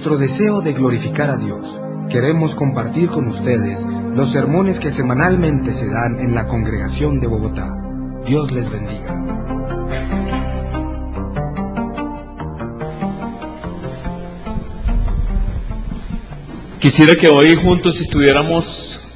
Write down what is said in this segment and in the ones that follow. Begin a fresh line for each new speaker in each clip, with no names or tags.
nuestro deseo de glorificar a Dios, queremos compartir con ustedes los sermones que semanalmente se dan en la congregación de Bogotá. Dios les bendiga.
Quisiera que hoy juntos estudiáramos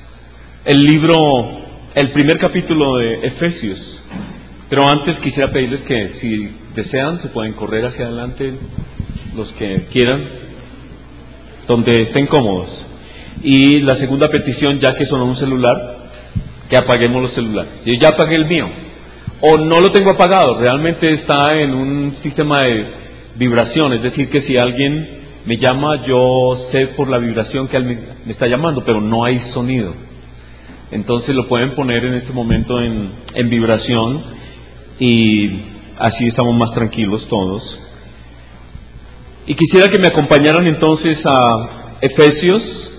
el primer capítulo de Efesios. Pero antes quisiera pedirles que si desean se pueden correr hacia adelante los que quieran, donde estén cómodos. Y la segunda petición, ya que sonó un celular, que apaguemos los celulares. Yo ya apagué el mío, o no lo tengo apagado, realmente está en un sistema de vibración, es decir, que si alguien me llama, yo sé por la vibración que él me está llamando, pero no hay sonido. Entonces lo pueden poner en este momento en vibración y así estamos más tranquilos todos. Y quisiera que me acompañaran entonces a Efesios,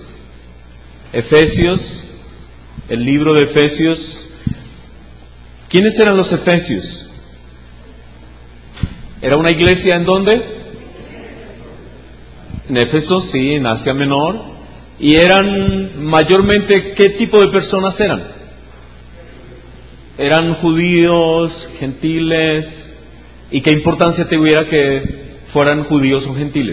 el libro de Efesios. ¿Quiénes eran los efesios? ¿Era una iglesia en dónde? En Éfeso, sí, en Asia Menor. ¿Y eran mayormente qué tipo de personas eran? ¿Eran judíos, gentiles? ¿Y qué importancia tuviera que fueran judíos o gentiles?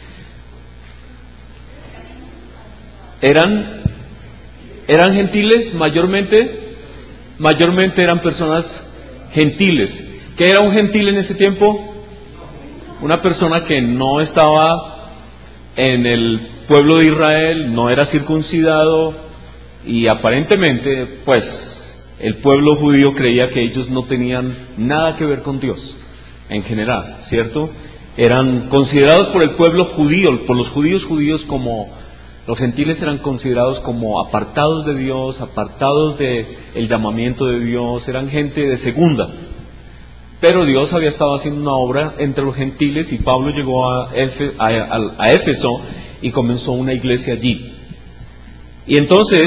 ¿Eran gentiles mayormente? Mayormente eran personas gentiles. ¿Qué era un gentil en ese tiempo? Una persona que no estaba en el pueblo de Israel, no era circuncidado, y aparentemente pues el pueblo judío creía que ellos no tenían nada que ver con Dios en general, ¿cierto? Eran considerados por el pueblo judío, por los judíos como los gentiles eran considerados como apartados de Dios, apartados de el llamamiento de Dios, eran gente de segunda. Pero Dios había estado haciendo una obra entre los gentiles y Pablo llegó a Éfeso y comenzó una iglesia allí. Y entonces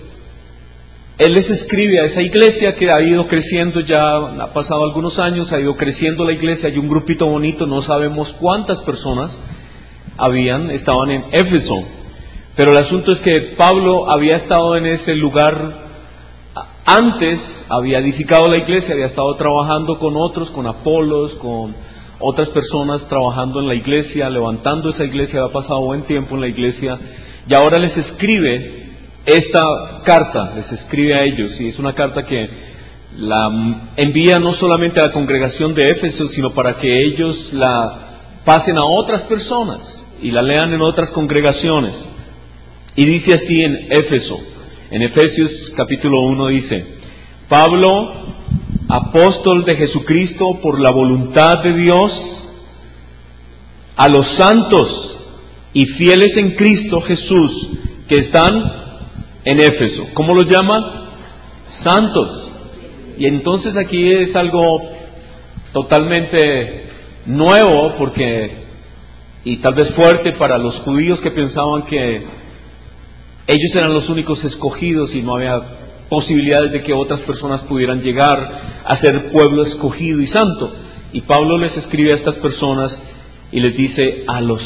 él les escribe a esa iglesia que ha ido creciendo, ya ha pasado algunos años, ha ido creciendo la iglesia, hay un grupito bonito, no sabemos cuántas personas estaban en Éfeso. Pero el asunto es que Pablo había estado en ese lugar antes, había edificado la iglesia, había estado trabajando con otros, con Apolos, con otras personas trabajando en la iglesia, levantando esa iglesia, había pasado buen tiempo en la iglesia, y ahora les escribe esta carta, les escribe a ellos, y es una carta que la envía no solamente a la congregación de Éfeso, sino para que ellos la pasen a otras personas y la lean en otras congregaciones. Y dice así en Éfeso, en Efesios capítulo 1 dice: Pablo, apóstol de Jesucristo por la voluntad de Dios, a los santos y fieles en Cristo Jesús que están en Éfeso. ¿Cómo los llama? Santos. Y entonces aquí es algo totalmente nuevo, y tal vez fuerte para los judíos que pensaban que ellos eran los únicos escogidos y no había posibilidades de que otras personas pudieran llegar a ser pueblo escogido y santo. Y Pablo les escribe a estas personas y les dice: a los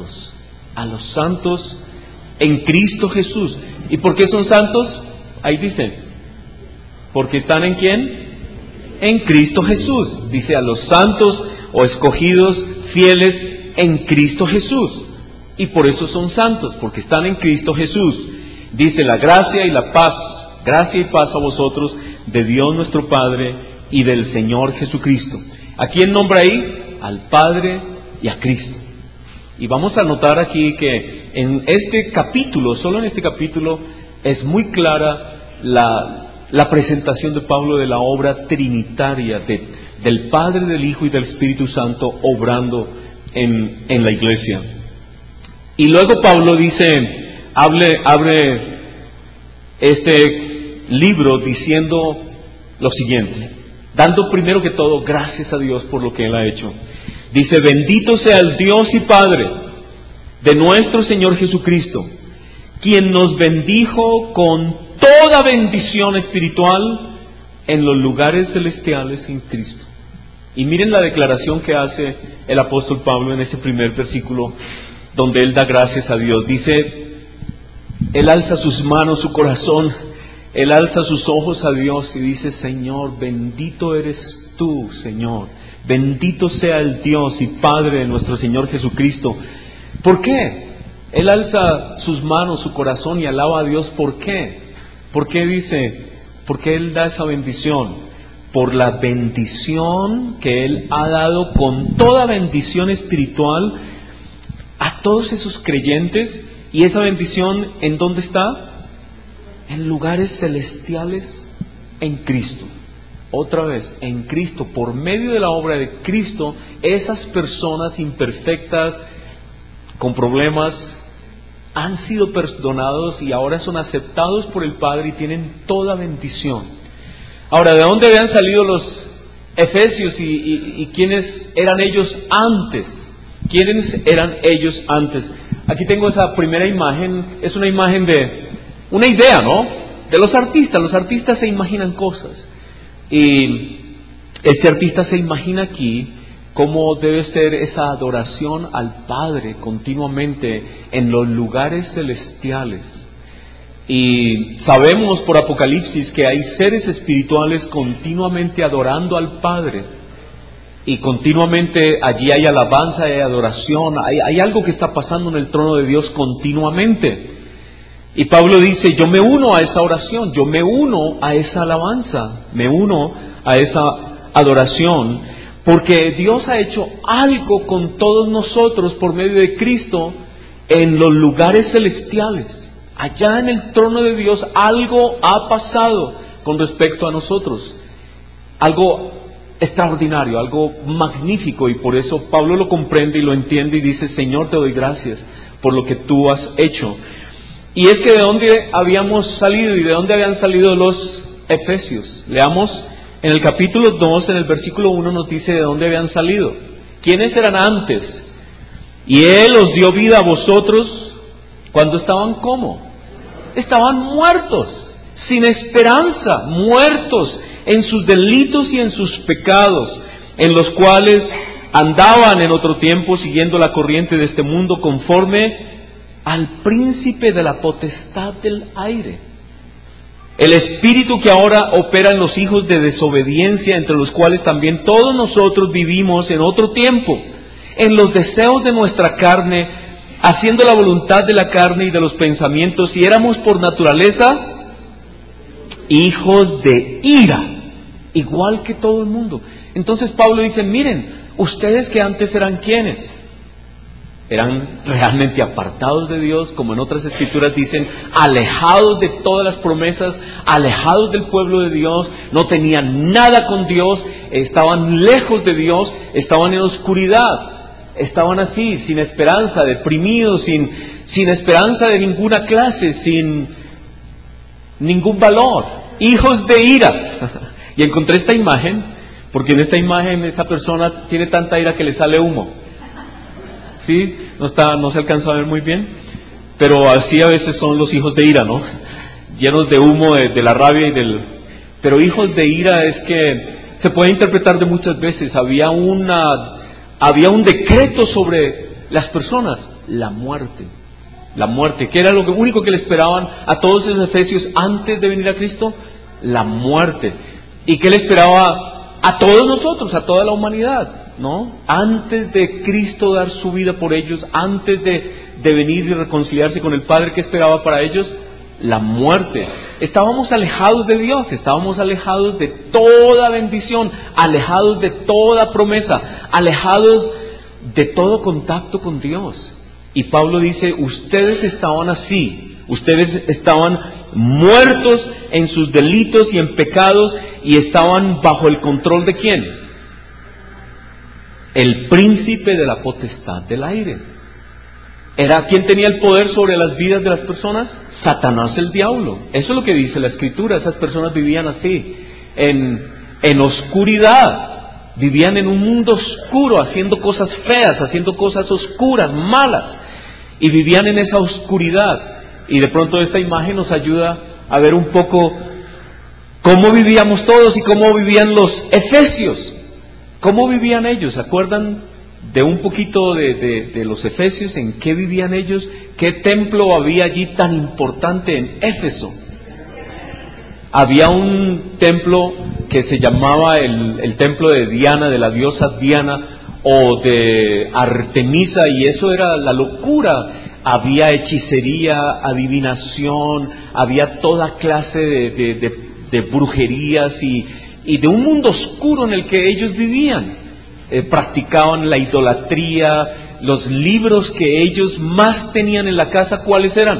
santos en Cristo Jesús. ¿Y por qué son santos? Ahí dice, porque están ¿en quién? En Cristo Jesús. Dice a los santos o escogidos fieles en Cristo Jesús. Y por eso son santos, porque están en Cristo Jesús. Dice: la gracia y paz a vosotros de Dios nuestro Padre y del Señor Jesucristo. ¿A quién nombra ahí? Al Padre y a Cristo. Y vamos a notar aquí que en este capítulo, solo en este capítulo, es muy clara la presentación de Pablo de la obra trinitaria del Padre, del Hijo y del Espíritu Santo obrando en la iglesia. Y luego Pablo dice, abre este libro diciendo lo siguiente, dando primero que todo gracias a Dios por lo que Él ha hecho. Dice: bendito sea el Dios y Padre de nuestro Señor Jesucristo, quien nos bendijo con toda bendición espiritual en los lugares celestiales en Cristo. Y miren la declaración que hace el apóstol Pablo en este primer versículo donde él da gracias a Dios. Dice, él alza sus manos, su corazón, él alza sus ojos a Dios y dice, Señor, bendito eres tú, Señor. Bendito sea el Dios y Padre de nuestro Señor Jesucristo. ¿Por qué? Él alza sus manos, su corazón y alaba a Dios. ¿Por qué? ¿Por qué dice? Porque Él da esa bendición. Por la bendición que Él ha dado con toda bendición espiritual a todos esos creyentes. ¿Y esa bendición en dónde está? En lugares celestiales en Cristo. Otra vez, en Cristo, por medio de la obra de Cristo, esas personas imperfectas, con problemas, han sido perdonados y ahora son aceptados por el Padre y tienen toda bendición. Ahora, ¿de dónde habían salido los efesios y quiénes eran ellos antes? ¿Quiénes eran ellos antes? Aquí tengo esa primera imagen, es una imagen de una idea, ¿no? De los artistas. Los artistas se imaginan cosas. Y este artista se imagina aquí cómo debe ser esa adoración al Padre continuamente en los lugares celestiales. Y sabemos por Apocalipsis que hay seres espirituales continuamente adorando al Padre. Y continuamente allí hay alabanza, hay adoración, hay algo que está pasando en el trono de Dios continuamente. Y Pablo dice, yo me uno a esa oración, yo me uno a esa alabanza, me uno a esa adoración, porque Dios ha hecho algo con todos nosotros por medio de Cristo en los lugares celestiales. Allá en el trono de Dios algo ha pasado con respecto a nosotros, algo extraordinario, algo magnífico, y por eso Pablo lo comprende y lo entiende y dice, Señor, te doy gracias por lo que tú has hecho. Y es que de dónde habíamos salido y de dónde habían salido los efesios. Leamos en el capítulo 2, en el versículo 1 nos dice de dónde habían salido. ¿Quiénes eran antes? Y Él os dio vida a vosotros cuando estaban ¿cómo? Estaban muertos, sin esperanza, muertos en sus delitos y en sus pecados, en los cuales andaban en otro tiempo siguiendo la corriente de este mundo conforme al príncipe de la potestad del aire, el espíritu que ahora opera en los hijos de desobediencia, entre los cuales también todos nosotros vivimos en otro tiempo, en los deseos de nuestra carne, haciendo la voluntad de la carne y de los pensamientos, y éramos por naturaleza hijos de ira, igual que todo el mundo. Entonces Pablo dice, miren, ustedes que antes eran ¿quiénes? Eran realmente apartados de Dios, como en otras escrituras dicen, alejados de todas las promesas, alejados del pueblo de Dios, no tenían nada con Dios, estaban lejos de Dios, estaban en oscuridad, estaban así, sin esperanza, deprimidos, sin esperanza de ninguna clase, sin ningún valor, hijos de ira. Y encontré esta imagen, porque en esta imagen esta persona tiene tanta ira que le sale humo. ¿Sí? No se alcanza a ver muy bien, pero así a veces son los hijos de ira, ¿no? Llenos de humo de la rabia pero hijos de ira es que se puede interpretar de muchas veces. Había un decreto sobre las personas, la muerte, que era lo único que le esperaban a todos esos efesios antes de venir a Cristo, la muerte. ¿Y qué le esperaba a todos nosotros, a toda la humanidad? ¿No? Antes de Cristo dar su vida por ellos, antes de venir y reconciliarse con el Padre, ¿qué esperaba para ellos? La muerte. Estábamos alejados de Dios, estábamos alejados de toda bendición, alejados de toda promesa, alejados de todo contacto con Dios. Y Pablo dice, ustedes estaban así, ustedes estaban muertos en sus delitos y en pecados y estaban bajo el control ¿de quién? El príncipe de la potestad del aire. ¿Era quién tenía el poder sobre las vidas de las personas? Satanás, el diablo. Eso es lo que dice la Escritura. Esas personas vivían así, en oscuridad. Vivían en un mundo oscuro, haciendo cosas feas, haciendo cosas oscuras, malas. Y vivían en esa oscuridad. Y de pronto esta imagen nos ayuda a ver un poco cómo vivíamos todos y cómo vivían los efesios. ¿Cómo vivían ellos? ¿Se acuerdan de un poquito de los efesios, en qué vivían ellos, qué templo había allí tan importante en Éfeso. Había un templo que se llamaba el templo de Diana, de la diosa Diana, o de Artemisa, y eso era la locura. Había hechicería, adivinación, había toda clase de brujerías y de un mundo oscuro en el que ellos vivían. Practicaban la idolatría. Los libros que ellos más tenían en la casa, ¿cuáles eran?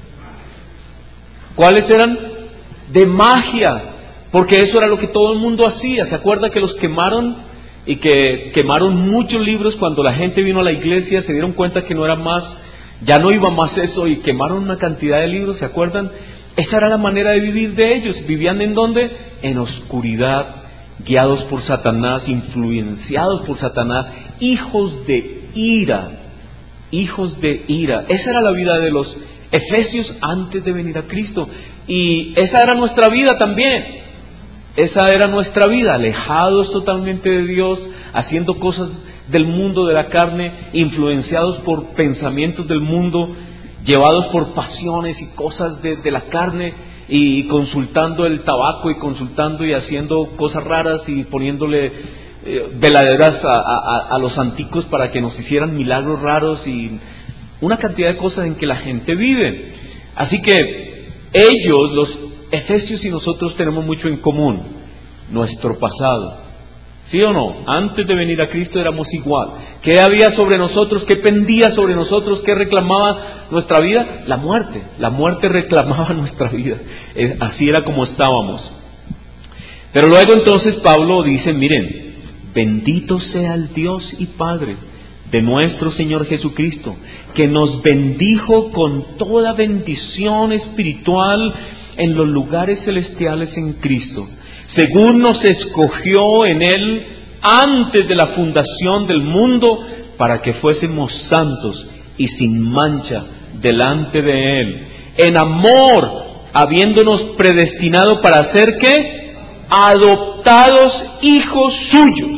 ¿Cuáles eran? De magia, porque eso era lo que todo el mundo hacía. ¿Se acuerda que los quemaron? Y que quemaron muchos libros cuando la gente vino a la iglesia, se dieron cuenta que no era más, ya no iba más eso, y quemaron una cantidad de libros, ¿se acuerdan? Esa era la manera de vivir de ellos. ¿Vivían en dónde? En oscuridad, guiados por Satanás, influenciados por Satanás, hijos de ira, hijos de ira. Esa era la vida de los efesios antes de venir a Cristo, y esa era nuestra vida también. Esa era nuestra vida, alejados totalmente de Dios, haciendo cosas del mundo de la carne, influenciados por pensamientos del mundo, llevados por pasiones y cosas de la carne, y consultando el tabaco y consultando y haciendo cosas raras y poniéndole veladeras a los anticos para que nos hicieran milagros raros y una cantidad de cosas en que la gente vive. Así que ellos, los efesios y nosotros tenemos mucho en común, nuestro pasado. ¿Sí o no? Antes de venir a Cristo éramos igual. ¿Qué había sobre nosotros? ¿Qué pendía sobre nosotros? ¿Qué reclamaba nuestra vida? La muerte. La muerte reclamaba nuestra vida. Así era como estábamos. Pero luego entonces Pablo dice, miren, bendito sea el Dios y Padre de nuestro Señor Jesucristo, que nos bendijo con toda bendición espiritual en los lugares celestiales en Cristo, según nos escogió en Él antes de la fundación del mundo, para que fuésemos santos y sin mancha delante de Él, en amor, habiéndonos predestinado para ser ¿qué? Adoptados hijos suyos.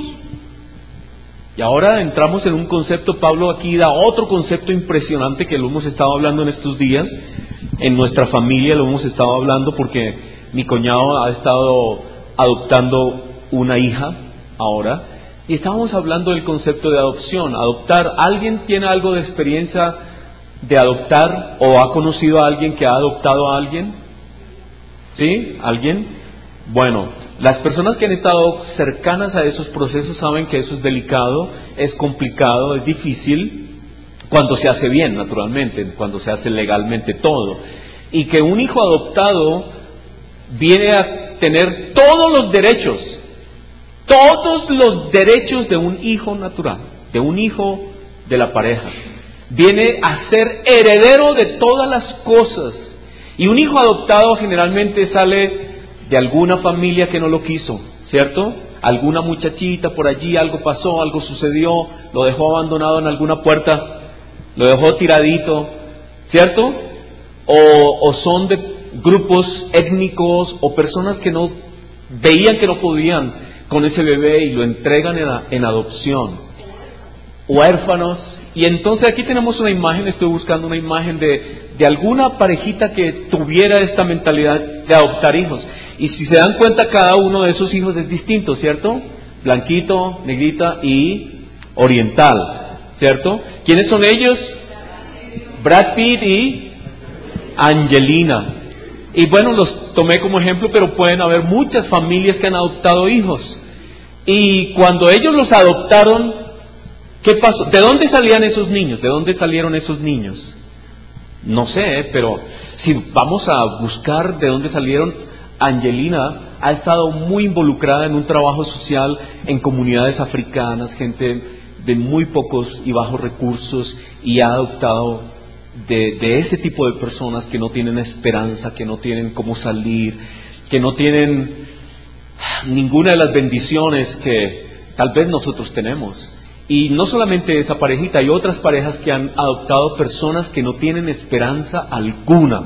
Y ahora entramos en un concepto, Pablo aquí da otro concepto impresionante que lo hemos estado hablando en estos días. En nuestra familia lo hemos estado hablando porque mi cuñado ha estado adoptando una hija ahora, y estábamos hablando del concepto de adopción. Adoptar, ¿alguien tiene algo de experiencia de adoptar o ha conocido a alguien que ha adoptado a alguien? ¿Sí? ¿Alguien? Bueno, las personas que han estado cercanas a esos procesos saben que eso es delicado, es complicado, es difícil, cuando se hace bien, naturalmente, cuando se hace legalmente todo. Y que un hijo adoptado viene a tener todos los derechos de un hijo natural, de un hijo de la pareja. Viene a ser heredero de todas las cosas. Y un hijo adoptado generalmente sale de alguna familia que no lo quiso, ¿cierto? Alguna muchachita por allí, algo pasó, algo sucedió, lo dejó abandonado en alguna puerta, lo dejó tiradito, ¿cierto? O son de grupos étnicos o personas que no veían que no podían con ese bebé y lo entregan en adopción. Huérfanos. Y entonces aquí tenemos una imagen, estoy buscando una imagen de alguna parejita que tuviera esta mentalidad de adoptar hijos. Y si se dan cuenta, cada uno de esos hijos es distinto, ¿cierto? Blanquito, negrita y oriental, ¿cierto? ¿Quiénes son ellos? Brad Pitt y Angelina. Y bueno, los tomé como ejemplo, pero pueden haber muchas familias que han adoptado hijos. Y cuando ellos los adoptaron, ¿qué pasó? ¿De dónde salían esos niños? ¿De dónde salieron esos niños? No sé, pero si vamos a buscar de dónde salieron, Angelina ha estado muy involucrada en un trabajo social en comunidades africanas, gente de muy pocos y bajos recursos, y ha adoptado de ese tipo de personas que no tienen esperanza, que no tienen cómo salir, que no tienen ninguna de las bendiciones que tal vez nosotros tenemos. Y no solamente esa parejita, hay otras parejas que han adoptado personas que no tienen esperanza alguna.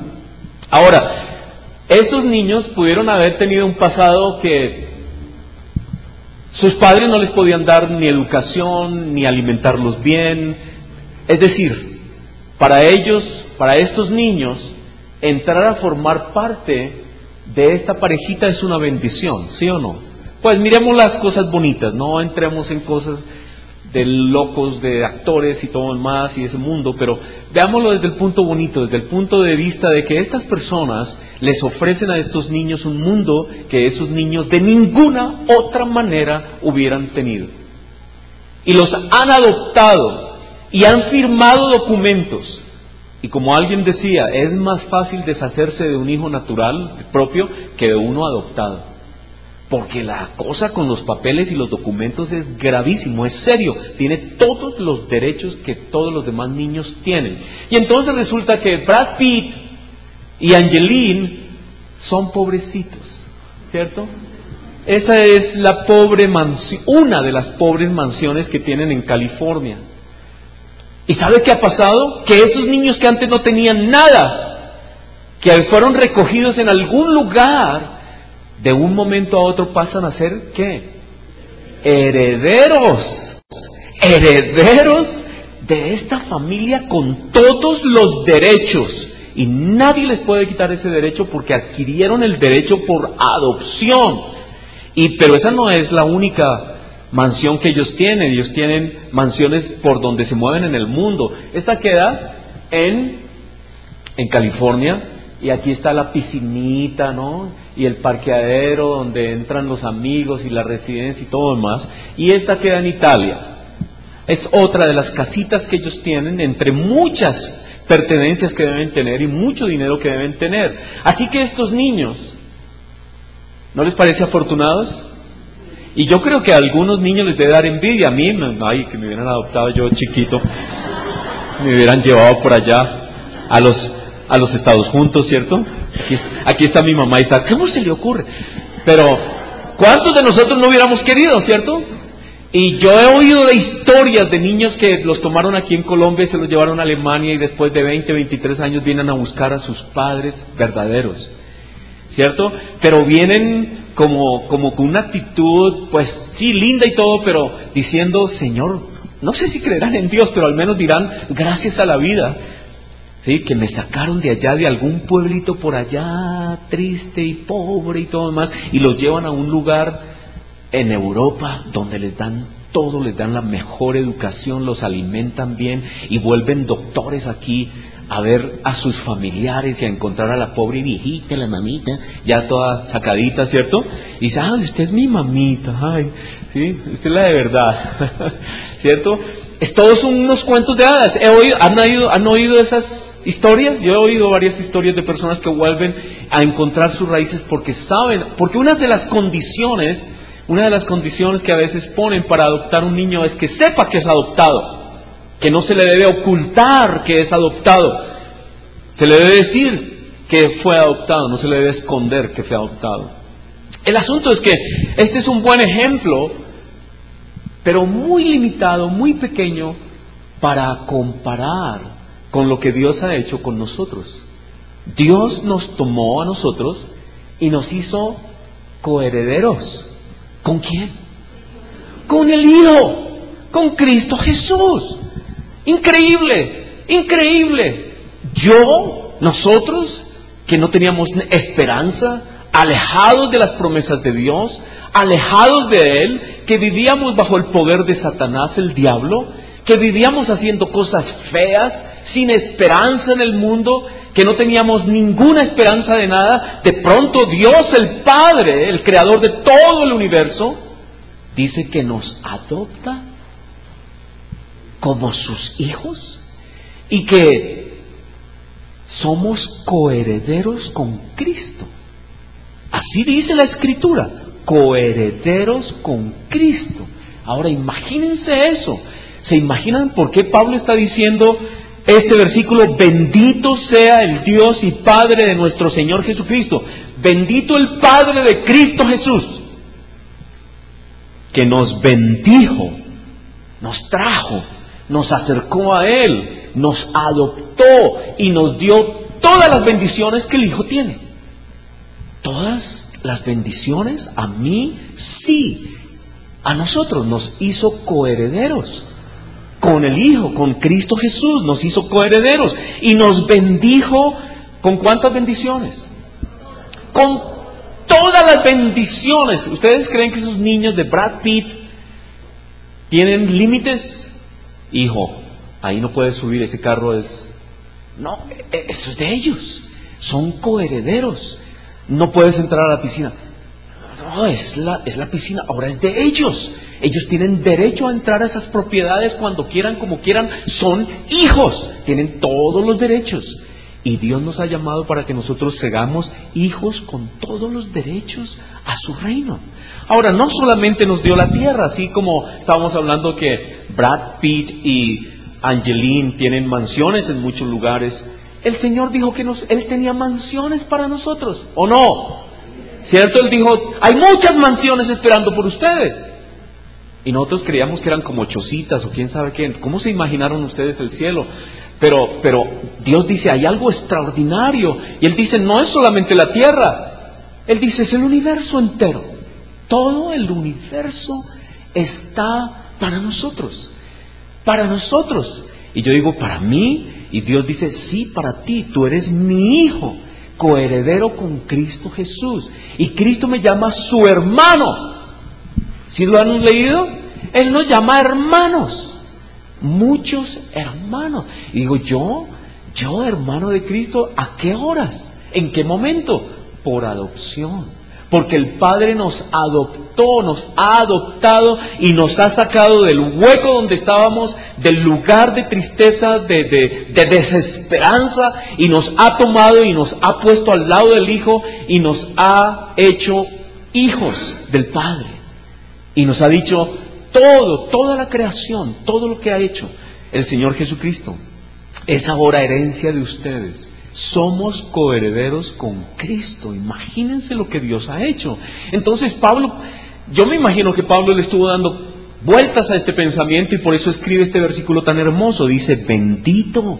Ahora, esos niños pudieron haber tenido un pasado que Sus padres no les podían dar ni educación, ni alimentarlos bien. Es decir, para ellos, para estos niños, entrar a formar parte de esta parejita es una bendición, ¿sí o no? Pues miremos las cosas bonitas, no entremos en cosas de locos, de actores y todo más y ese mundo, pero veámoslo desde el punto bonito, desde el punto de vista de que estas personas les ofrecen a estos niños un mundo que esos niños de ninguna otra manera hubieran tenido. Y los han adoptado y han firmado documentos. Y como alguien decía, es más fácil deshacerse de un hijo natural propio que de uno adoptado. Porque la cosa con los papeles y los documentos es gravísimo, es serio. Tiene todos los derechos que todos los demás niños tienen. Y entonces resulta que Brad Pitt y Angeline son pobrecitos, ¿cierto? Esa es la pobre mansión, una de las pobres mansiones que tienen en California. ¿Y sabe qué ha pasado? Que esos niños que antes no tenían nada, que fueron recogidos en algún lugar, de un momento a otro pasan a ser, ¿qué? Herederos. Herederos de esta familia con todos los derechos. Y nadie les puede quitar ese derecho porque adquirieron el derecho por adopción. Pero esa no es la única mansión que ellos tienen mansiones por donde se mueven en el mundo. Esta queda en California, y aquí está la piscinita, ¿no? Y el parqueadero donde entran los amigos y la residencia y todo demás. Y esta queda en Italia. Es otra de las casitas que ellos tienen, entre muchas pertenencias que deben tener y mucho dinero que deben tener. Así que estos niños, ¿no les parece afortunados? Y yo creo que a algunos niños les debe dar envidia. A mí, ay, que me hubieran adoptado yo chiquito, me hubieran llevado por allá a los Estados juntos, ¿cierto? Aquí está mi mamá y está, ¿cómo se le ocurre? Pero, ¿cuántos de nosotros no hubiéramos querido, cierto? Y yo he oído de historias de niños que los tomaron aquí en Colombia y se los llevaron a Alemania y después de 20, 23 años vienen a buscar a sus padres verdaderos, ¿cierto? Pero vienen como con una actitud, pues sí, linda y todo, pero diciendo, Señor, no sé si creerán en Dios, pero al menos dirán, gracias a la vida, ¿sí? Que me sacaron de allá, de algún pueblito por allá, triste y pobre y todo demás, y los llevan a un lugar en Europa donde les dan todo, les dan la mejor educación, los alimentan bien y vuelven doctores aquí a ver a sus familiares y a encontrar a la pobre viejita, la mamita, ya toda sacadita, ¿cierto? Y dice, usted es mi mamita, ay, sí, usted es la de verdad, ¿cierto? Todos son unos cuentos de hadas. ¿Han oído esas historias? Yo he oído varias historias de personas que vuelven a encontrar sus raíces porque saben, porque una de las condiciones que a veces ponen para adoptar un niño es que sepa que es adoptado, que no se le debe ocultar que es adoptado, se le debe decir que fue adoptado, no se le debe esconder que fue adoptado. El asunto es que este es un buen ejemplo, pero muy limitado, muy pequeño, para comparar con lo que Dios ha hecho con nosotros. Dios nos tomó a nosotros y nos hizo coherederos. ¿Con quién? Con el Hijo, con Cristo Jesús. Increíble, increíble. Nosotros, que no teníamos esperanza, alejados de las promesas de Dios, alejados de Él, que vivíamos bajo el poder de Satanás, el diablo, que vivíamos haciendo cosas feas, sin esperanza en el mundo, que no teníamos ninguna esperanza de nada, de pronto Dios, el Padre, el creador de todo el universo, dice que nos adopta como sus hijos y que somos coherederos con Cristo. Así dice la Escritura, coherederos con Cristo. Ahora imagínense eso. ¿Se imaginan por qué Pablo está diciendo este versículo? Bendito sea el Dios y Padre de nuestro Señor Jesucristo. Bendito el Padre de Cristo Jesús, que nos bendijo, nos trajo, nos acercó a Él, nos adoptó y nos dio todas las bendiciones que el Hijo tiene. Todas las bendiciones a mí sí. a nosotros, nos hizo coherederos con el Hijo, con Cristo Jesús, nos hizo coherederos y nos bendijo. ¿Con cuántas bendiciones? Con todas las bendiciones. ¿Ustedes creen que esos niños de Brad Pitt tienen límites? Hijo, ahí no puedes subir, ese carro es... No, eso es de ellos. Son coherederos. No puedes entrar a la piscina. No, es la piscina, ahora es de ellos. Ellos tienen derecho a entrar a esas propiedades cuando quieran, como quieran. Son hijos, tienen todos los derechos. Y Dios nos ha llamado para que nosotros seamos hijos con todos los derechos a su reino. Ahora, no solamente nos dio la tierra, así como estábamos hablando que Brad Pitt y Angeline tienen mansiones en muchos lugares. El Señor dijo que Él tenía mansiones para nosotros, ¿o no? ¿Cierto? Él dijo, hay muchas mansiones esperando por ustedes. Y nosotros creíamos que eran como chocitas o quién sabe qué. ¿Cómo se imaginaron ustedes el cielo? Pero Dios dice, hay algo extraordinario. Y Él dice, no es solamente la tierra. Él dice, es el universo entero. Todo el universo está para nosotros. Para nosotros. Y yo digo, para mí. Y Dios dice, sí, para ti. Tú eres mi hijo, coheredero con Cristo Jesús. Y Cristo me llama su hermano. ¿Sí lo han leído? Él nos llama hermanos. Muchos hermanos. Y digo, yo hermano de Cristo, ¿a qué horas? ¿En qué momento? Por adopción. Porque el Padre nos adoptó, nos ha adoptado y nos ha sacado del hueco donde estábamos, del lugar de tristeza, de desesperanza, y nos ha tomado y nos ha puesto al lado del Hijo y nos ha hecho hijos del Padre. Y nos ha dicho toda la creación, todo lo que ha hecho el Señor Jesucristo es ahora herencia de ustedes. Somos coherederos con Cristo. Imagínense lo que Dios ha hecho. Entonces Pablo, yo me imagino que Pablo le estuvo dando vueltas a este pensamiento y por eso escribe este versículo tan hermoso. Dice, bendito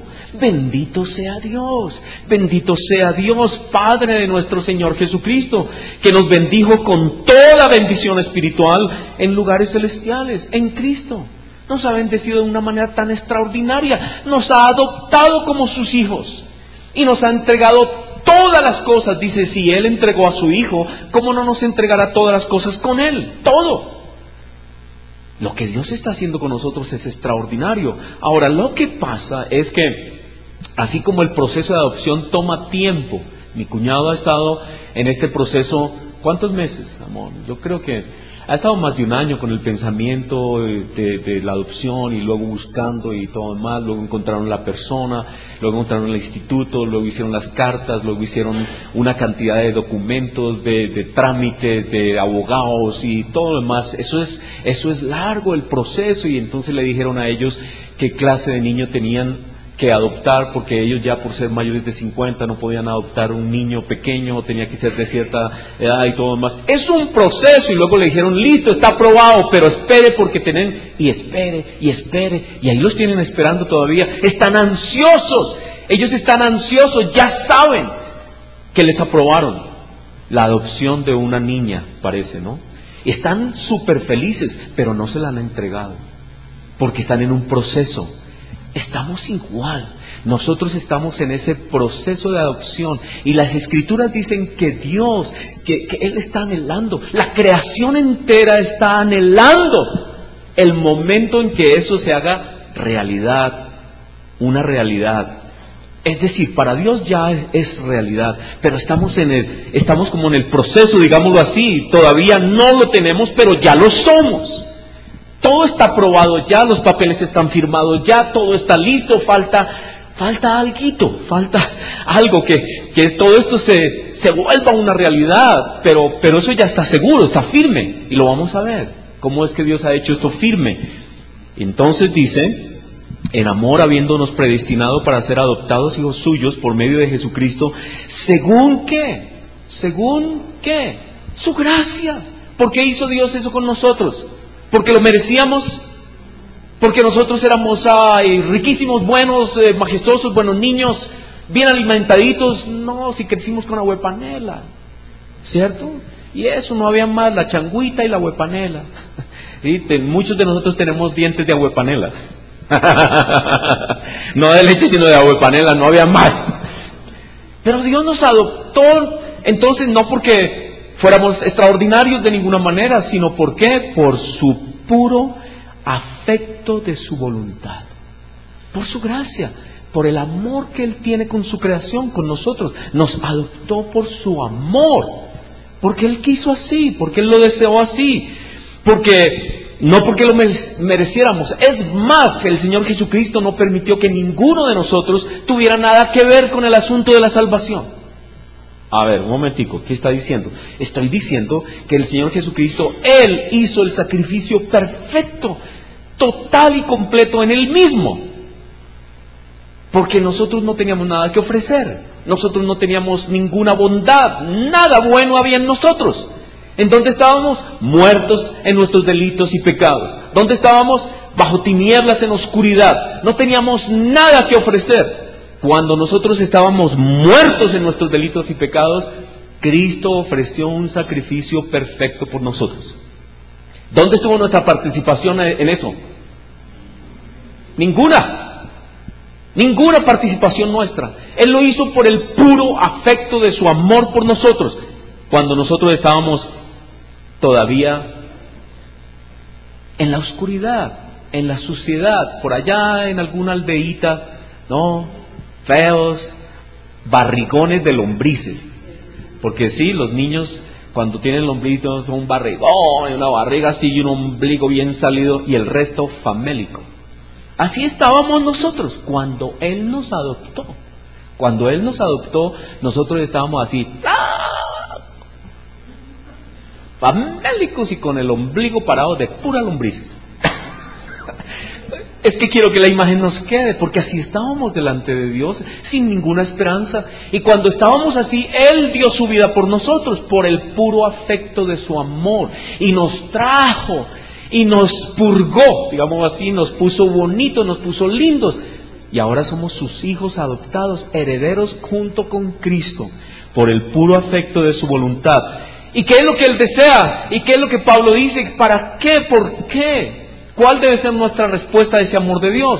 sea Dios, bendito sea Dios, Padre de nuestro Señor Jesucristo, que nos bendijo con toda bendición espiritual en lugares celestiales, en Cristo. Nos ha bendecido de una manera tan extraordinaria, nos ha adoptado como sus hijos y nos ha entregado todas las cosas. Dice, si Él entregó a su Hijo, ¿cómo no nos entregará todas las cosas con Él? Todo. Lo que Dios está haciendo con nosotros es extraordinario. Ahora, lo que pasa es que, así como el proceso de adopción toma tiempo, mi cuñado ha estado en este proceso, ¿cuántos meses, amor? Yo creo que ha estado más de un año con el pensamiento de la adopción y luego buscando y todo demás. Luego encontraron la persona, luego encontraron el instituto, luego hicieron las cartas, luego hicieron una cantidad de documentos, de trámites, de abogados y todo lo demás. Eso es largo el proceso, y entonces le dijeron a ellos qué clase de niño tenían que adoptar, porque ellos ya por ser mayores de 50 no podían adoptar un niño pequeño, tenía que ser de cierta edad y todo demás. Es un proceso, y luego le dijeron, listo, está aprobado, pero espere porque tienen, y espere, y ahí los tienen esperando todavía. Están ansiosos, ellos están ansiosos, ya saben que les aprobaron la adopción de una niña, parece, ¿no? Están súper felices, pero no se la han entregado, porque están en un proceso. Estamos igual, nosotros estamos en ese proceso de adopción, y las Escrituras dicen que Dios, que Él está anhelando, la creación entera está anhelando el momento en que eso se haga realidad, una realidad. Es decir, para Dios ya es realidad, pero estamos como en el proceso, digámoslo así, todavía no lo tenemos, pero ya lo somos. Todo está aprobado ya, los papeles están firmados ya, todo está listo, falta algo que todo esto se vuelva una realidad, pero eso ya está seguro, está firme, y lo vamos a ver, cómo es que Dios ha hecho esto firme. Entonces dice, en amor habiéndonos predestinado para ser adoptados hijos suyos por medio de Jesucristo, ¿según qué? Su gracia. ¿Por qué hizo Dios eso con nosotros? ¿Porque lo merecíamos? ¿Porque nosotros éramos riquísimos, buenos, majestuosos, buenos niños, bien alimentaditos? No, si crecimos con la huepanela, ¿cierto? Y eso, no había más, la changuita y la huepanela. ¿Sí? Muchos de nosotros tenemos dientes de agua de panela. No de leche, sino de agua de panela, no había más. Pero Dios nos adoptó, entonces no porque fuéramos extraordinarios de ninguna manera, sino porque por su puro afecto de su voluntad, por su gracia, por el amor que Él tiene con su creación, con nosotros. Nos adoptó por su amor, porque Él quiso así, porque Él lo deseó así, no porque lo mereciéramos. Es más, el Señor Jesucristo no permitió que ninguno de nosotros tuviera nada que ver con el asunto de la salvación. A ver, un momentico, ¿qué está diciendo? Estoy diciendo que el Señor Jesucristo, Él hizo el sacrificio perfecto, total y completo en Él mismo. Porque nosotros no teníamos nada que ofrecer, nosotros no teníamos ninguna bondad, nada bueno había en nosotros. ¿En dónde estábamos? Muertos en nuestros delitos y pecados. ¿Dónde estábamos? Bajo tinieblas, en oscuridad. No teníamos nada que ofrecer. Cuando nosotros estábamos muertos en nuestros delitos y pecados, Cristo ofreció un sacrificio perfecto por nosotros. ¿Dónde estuvo nuestra participación en eso? Ninguna participación nuestra. Él lo hizo por el puro afecto de su amor por nosotros, cuando nosotros estábamos todavía en la oscuridad, en la suciedad, por allá en alguna aldeíta, feos, barrigones de lombrices. Porque sí, los niños cuando tienen lombritos son un barrigón, una barriga así y un ombligo bien salido, y el resto famélico. Así estábamos nosotros cuando Él nos adoptó. Cuando Él nos adoptó, nosotros estábamos así, famélicos y con el ombligo parado de pura lombrices. Es que quiero que la imagen nos quede, porque así estábamos delante de Dios, sin ninguna esperanza. Y cuando estábamos así, Él dio su vida por nosotros, por el puro afecto de su amor, y nos trajo, y nos purgó, digamos así, nos puso bonitos, nos puso lindos, y ahora somos sus hijos adoptados, herederos junto con Cristo, por el puro afecto de su voluntad. ¿Y qué es lo que Él desea? ¿Y qué es lo que Pablo dice? ¿Para qué? ¿Por qué? ¿Cuál debe ser nuestra respuesta a ese amor de Dios?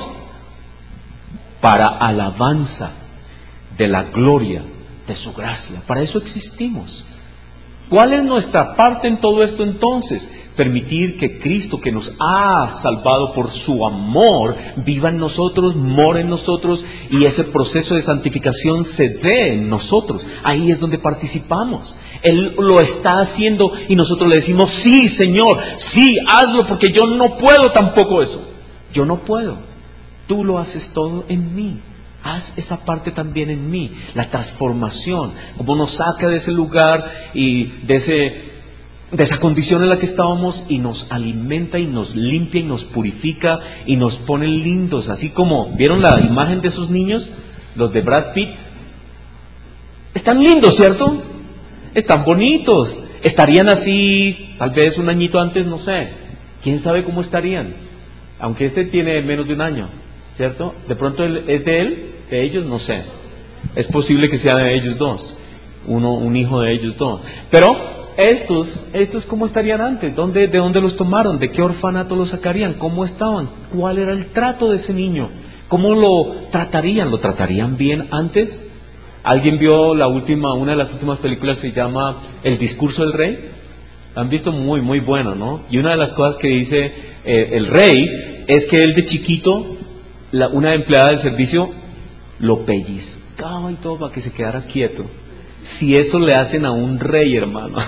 Para alabanza de la gloria de su gracia. Para eso existimos. ¿Cuál es nuestra parte en todo esto entonces? Permitir que Cristo, que nos ha salvado por su amor, viva en nosotros, mora en nosotros, y ese proceso de santificación se dé en nosotros. Ahí es donde participamos. Él lo está haciendo y nosotros le decimos: sí, Señor, sí, hazlo, porque yo no puedo tampoco eso. Yo no puedo. Tú lo haces todo en mí. Haz esa parte también en mí. La transformación, como nos saca de ese lugar y de esa condición en la que estábamos, y nos alimenta y nos limpia y nos purifica y nos pone lindos, así como vieron la imagen de esos niños, los de Brad Pitt. Están lindos, ¿cierto? Están bonitos. Estarían así tal vez un añito antes, no sé, quién sabe cómo estarían, aunque este tiene menos de un año, ¿cierto? De pronto es de él, de ellos, no sé, es posible que sea de ellos dos, un hijo de ellos dos. Pero estos ¿cómo estarían antes? ¿De dónde los tomaron? ¿De qué orfanato los sacarían? ¿Cómo estaban? ¿Cuál era el trato de ese niño? ¿Cómo lo tratarían? ¿Lo tratarían bien antes? ¿Alguien vio una de las últimas películas que se llama El discurso del rey? La han visto, muy, muy bueno, ¿no? Y una de las cosas que dice el rey es que él de chiquito, una empleada del servicio lo pellizcaba y todo para que se quedara quieto. Si eso le hacen a un rey, hermano,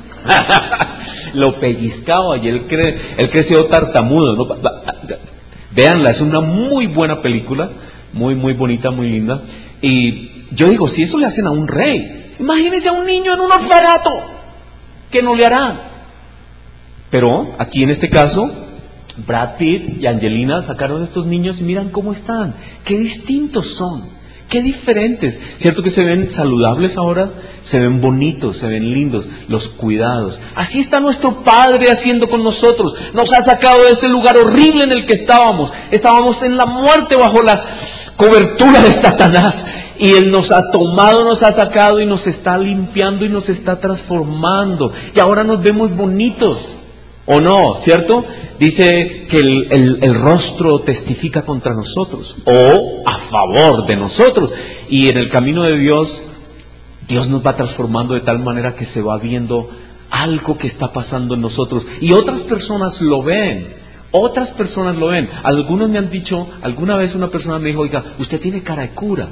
lo pellizcaba y él creció tartamudo, ¿no? Véanla, es una muy buena película, muy, muy bonita, muy linda. Y yo digo, si eso le hacen a un rey, imagínense a un niño en un orfanato, ¿qué no le harán? Pero aquí en este caso, Brad Pitt y Angelina sacaron a estos niños y miran cómo están, qué distintos son, qué diferentes. ¿Cierto que se ven saludables ahora? Se ven bonitos, se ven lindos, los cuidados. Así está nuestro Padre haciendo con nosotros. Nos ha sacado de ese lugar horrible en el que estábamos en la muerte bajo la cobertura de Satanás, y Él nos ha tomado, nos ha sacado y nos está limpiando y nos está transformando, y ahora nos vemos bonitos. ¿O no? ¿Cierto? Dice que el rostro testifica contra nosotros o a favor de nosotros. Y en el camino de Dios, Dios nos va transformando de tal manera que se va viendo algo que está pasando en nosotros. Y otras personas lo ven. Otras personas lo ven. Algunos me han dicho, alguna vez una persona me dijo, oiga, usted tiene cara de cura.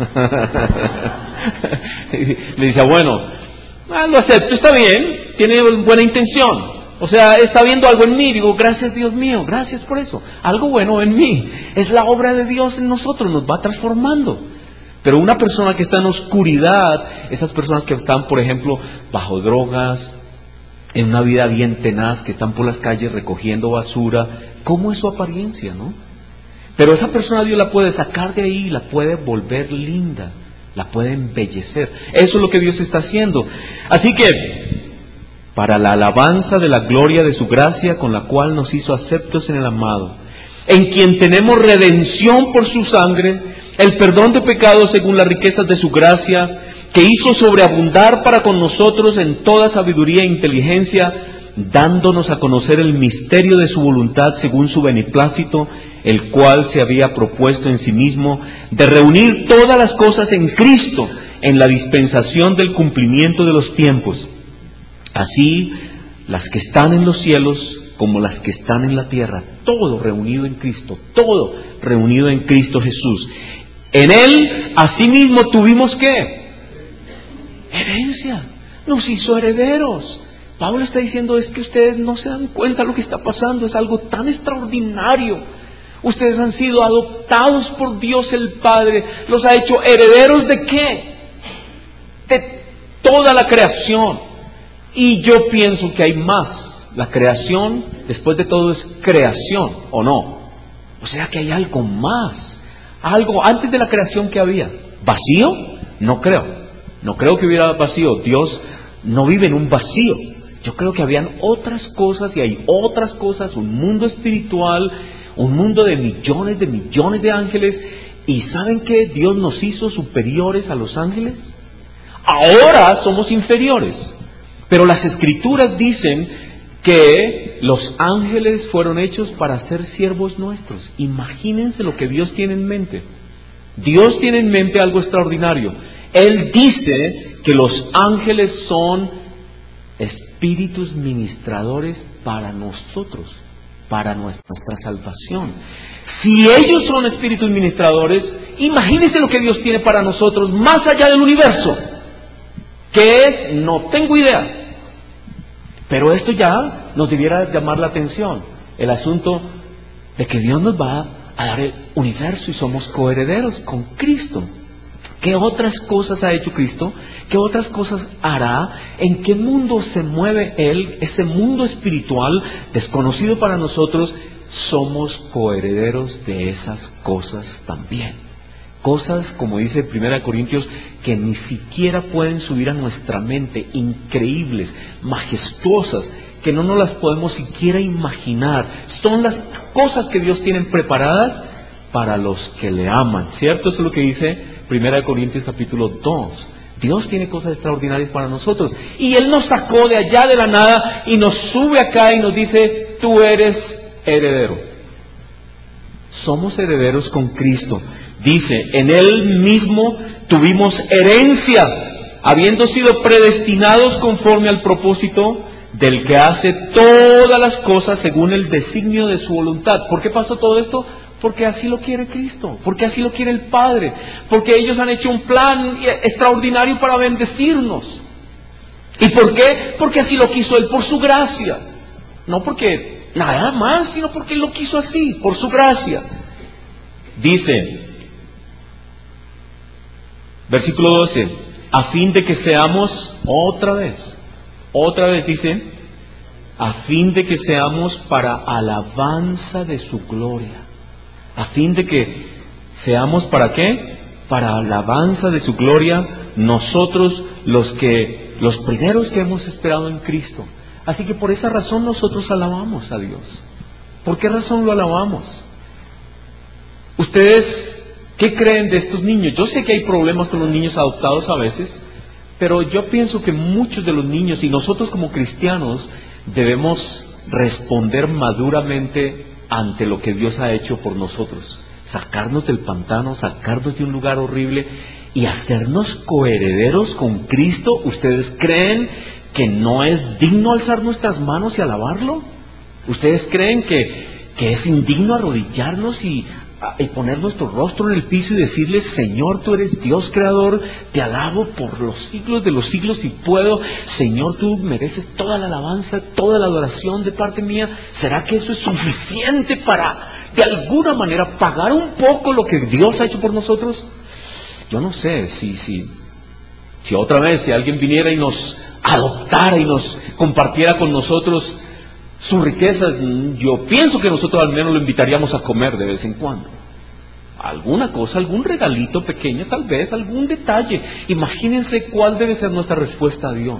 Le dice, bueno, lo acepto, está bien, tiene buena intención. O sea, está viendo algo en mí. Digo, gracias Dios mío, gracias por eso. Algo bueno en mí. Es la obra de Dios en nosotros, nos va transformando. Pero una persona que está en oscuridad, esas personas que están, por ejemplo, bajo drogas, en una vida bien tenaz, que están por las calles recogiendo basura, ¿cómo es su apariencia, no? Pero esa persona Dios la puede sacar de ahí, la puede volver linda, la puede embellecer. Eso es lo que Dios está haciendo. Así que, para la alabanza de la gloria de su gracia, con la cual nos hizo aceptos en el amado, en quien tenemos redención por su sangre, el perdón de pecados según las riquezas de su gracia, que hizo sobreabundar para con nosotros en toda sabiduría e inteligencia, dándonos a conocer el misterio de su voluntad según su beneplácito, el cual se había propuesto en sí mismo, de reunir todas las cosas en Cristo, en la dispensación del cumplimiento de los tiempos. Así, las que están en los cielos como las que están en la tierra, todo reunido en Cristo, todo reunido en Cristo Jesús. En Él, asimismo, tuvimos ¿qué? Herencia. Nos hizo herederos. Pablo está diciendo, es que ustedes no se dan cuenta de lo que está pasando, es algo tan extraordinario. Ustedes han sido adoptados por Dios el Padre, los ha hecho herederos ¿de qué? De toda la creación. Y yo pienso que hay más. La creación, después de todo, es creación, ¿o no? O sea que hay algo más. Algo antes de la creación que había. ¿Vacío? No creo. No creo que hubiera vacío. Dios no vive en un vacío. Yo creo que habían otras cosas y hay otras cosas, un mundo espiritual, un mundo de millones de ángeles. ¿Y saben qué? Dios nos hizo superiores a los ángeles. Ahora somos inferiores. Pero las Escrituras dicen que los ángeles fueron hechos para ser siervos nuestros. Imagínense lo que Dios tiene en mente. Dios tiene en mente algo extraordinario. Él dice que los ángeles son espíritus ministradores para nosotros, para nuestra salvación. Si ellos son espíritus ministradores, imagínense lo que Dios tiene para nosotros más allá del universo. ¿Qué es? No tengo idea. Pero esto ya nos debiera llamar la atención. El asunto de que Dios nos va a dar el universo y somos coherederos con Cristo. ¿Qué otras cosas ha hecho Cristo? ¿Qué otras cosas hará? ¿En qué mundo se mueve Él? Ese mundo espiritual desconocido para nosotros, somos coherederos de esas cosas también. Cosas, como dice 1 Corintios, que ni siquiera pueden subir a nuestra mente, increíbles, majestuosas, que no nos las podemos siquiera imaginar. Son las cosas que Dios tiene preparadas para los que le aman, ¿cierto? Eso es lo que dice 1 Corintios capítulo 2. Dios tiene cosas extraordinarias para nosotros. Y Él nos sacó de allá de la nada y nos sube acá y nos dice, tú eres heredero. Somos herederos con Cristo. Dice, en Él mismo tuvimos herencia, habiendo sido predestinados conforme al propósito del que hace todas las cosas según el designio de su voluntad. ¿Por qué pasó todo esto? Porque así lo quiere Cristo, porque así lo quiere el Padre, porque ellos han hecho un plan extraordinario para bendecirnos. ¿Y por qué? Porque así lo quiso Él, por su gracia. No porque nada más, sino porque Él lo quiso así, por su gracia. Dice, versículo 12, a fin de que seamos, otra vez dice, a fin de que seamos para alabanza de su gloria. A fin de que seamos ¿para qué? Para alabanza de su gloria, nosotros los primeros que hemos esperado en Cristo. Así que por esa razón nosotros alabamos a Dios. ¿Por qué razón lo alabamos? ¿Ustedes qué creen de estos niños? Yo sé que hay problemas con los niños adoptados a veces, pero yo pienso que muchos de los niños y nosotros como cristianos debemos responder maduramente ante lo que Dios ha hecho por nosotros, sacarnos del pantano, sacarnos de un lugar horrible y hacernos coherederos con Cristo. ¿Ustedes creen que no es digno alzar nuestras manos y alabarlo? ¿Ustedes creen que es indigno arrodillarnos y poner nuestro rostro en el piso y decirle: Señor, tú eres Dios creador, te alabo por los siglos de los siglos si puedo, Señor, tú mereces toda la alabanza, toda la adoración de parte mía? ¿Será que eso es suficiente para, de alguna manera, pagar un poco lo que Dios ha hecho por nosotros? Yo no sé si otra vez, si alguien viniera y nos adoptara y nos compartiera con nosotros sus riquezas, yo pienso que nosotros al menos lo invitaríamos a comer de vez en cuando. Alguna cosa, algún regalito pequeño, tal vez, algún detalle. Imagínense cuál debe ser nuestra respuesta a Dios.